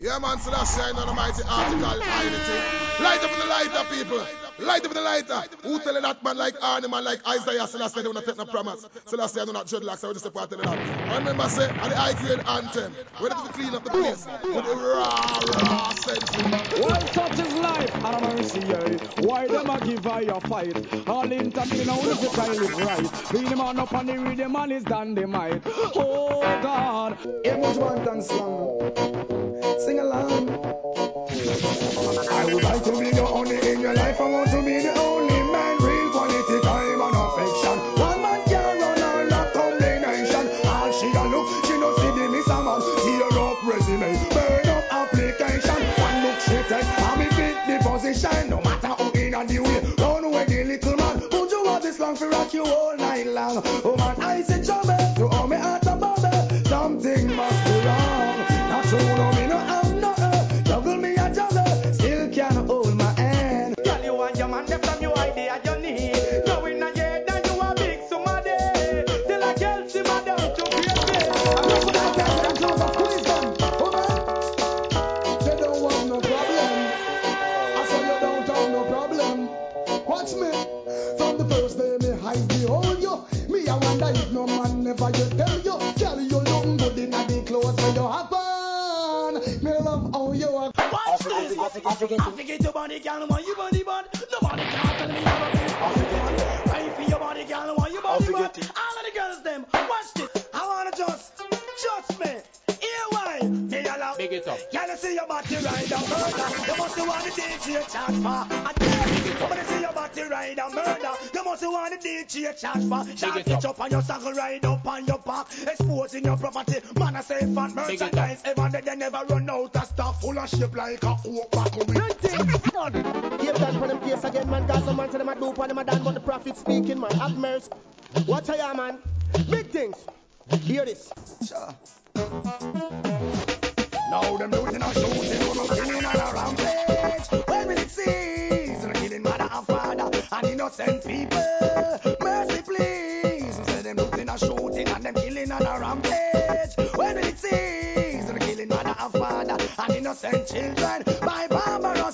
Yeah, man, so that's the almighty article, anything. Light up the lighter, people. Light up the lighter. Who tell you that man like Arnie, man like Isaiah, so that's why they don't take no promise. So that's why I do not dreadlocks, so I just part of that. And remember, say, and the high grade anthem. We're ready to clean up the place with the raw sense. Well, such is life, and I'm mercy, yeah. Why them a give I a fight? All intervene, I want to try live right. Being the man up on the rhythm, man is dynamite. Oh, God. Much one dance song. Sing along. I would like to be the only in your life. I want to be the only man. Real quality time and affection. One man can run all that combination. All she a look, she no see the miss a man. Tear up resume, burn up application. One look she take, and me fit the position. No matter how in and the way, run away the little man. Would you want this long for rock you all night long? Oh man, I say trouble, to all me heart a bubble. Something must be wrong. Not true, no me no have nothing. Juggle me a juggle, still can't hold my hand. Girl, you want your man left from your idea you need. Knowing that yeah, that you a big somebody. Till I girl see my down to be a bit. I'm not gonna have that close up squeeze them. Oh man, they don't want no problem. I say you don't have no problem. Watch me. From the first day me hide behold you. Me I wonder if no man never you tell you. Tell you looking good in the clothes where you have on. Me love how you are. Watch this. I forget your body, girl. Want you body bad? Nobody can tell me how to feel. I forget it. Right for your body, girl. Want you body bad? All of the girls them. Watch this. I wanna just me. Here why? Me allow. Big it up. Girl, you see your body ride and murder. You must want the DJ chat for. Somebody see your body ride and murder. You must want the DJ chat for. Shot it up on your saddle, ride up on your back, exposing your property. Man, I say fat merchandise. Even they never run out of stuff. Full of shape like a oak back. Give that for them case again, man. Cause some man say them a dope and them a done, but the prophet speaking, man. Have mercy. Watch out, man. Big things. Hear this. Sure. Now them looting and shooting, killing and a rampage. When will it cease? And killing mother and father and innocent people. Mercy, please. Say them looting and shooting and them killing and a rampage. When will it cease? And killing mother and father and innocent children by barbarous.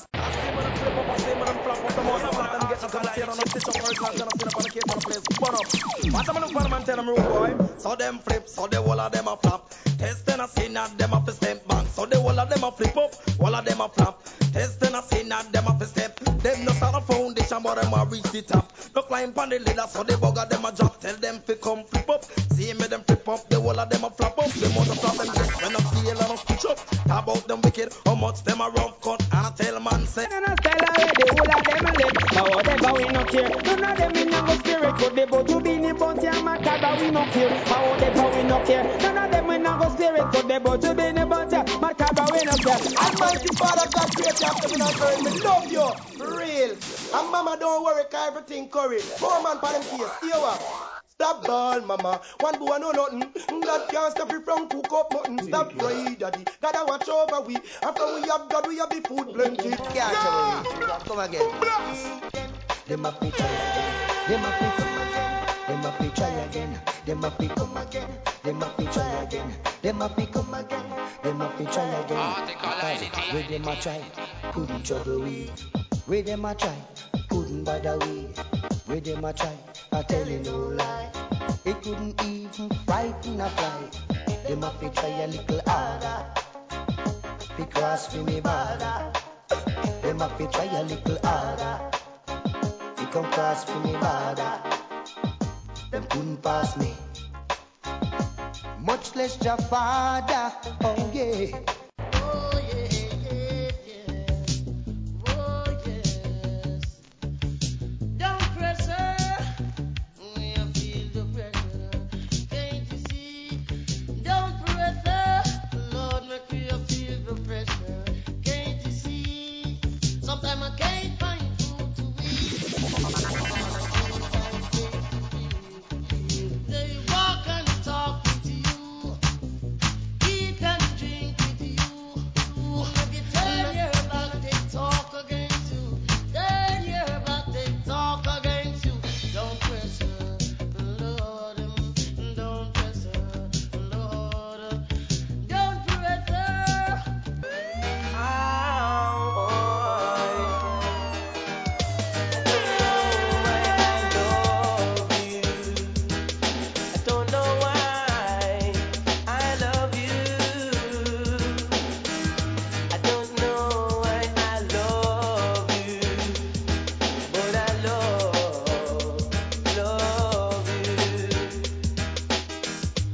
So them flip, so the wall of them a flap. Testing a sin at them up a step back. So the wall of them a flip up, wall of them a flap. Testing a sin at them up a step. Them no start a foundation, but them a reach the top. No climb on the ladder, so the bugger them a drop. Tell them to come flip up. See me them flip up, the wall of them a flap up. Them other flap them get when I feel and I switch up. Talk about them wicked, how much them a rough cut. And I tell man say, And I tell her, the whole of them a live. Now whatever we no care. None of them in a spirit. Could be but you be in bounty and macabre, we no care. Now whatever we no care. None of them in a spirit. Could be but you be in bounty and macabre, we no care. Almighty Father God, create you after me not worry. Me love you. Real. And mama, don't worry, cause everything curry. Poor man for them case. Here what? Stop ball, mama. One boy know nothing. God can't stop you from cook up mutton. Stop cry, daddy. Gotta watch over we. After we have God, we have the food plenty. Yeah, come again. Them a fi try again. Them a fi come again. Them a fi try again. Them a fi come again. Them a fi try again. Them a fi come again. Them a fi try again. Where them a try, couldn't trouble we. Where them a try, couldn't bother we. Where them a try, I tell you no lie. It couldn't even frighten a fly. Them a fi try a little harder. Because for me bother. Them a fi try a little harder. It come cross for me border. Them couldn't pass me. Much less your father. Oh yeah.